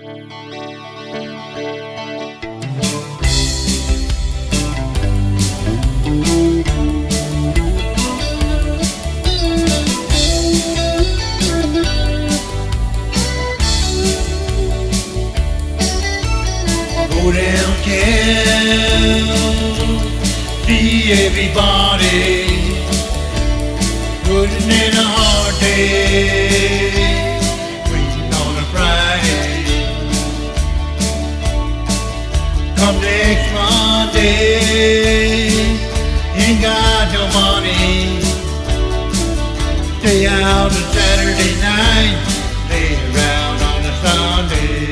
Go downtown, see everybody, putting in a hard day, waiting on a Friday. Come next Monday, ain't got no money. Stay out on Saturday night, lay around on a Sunday.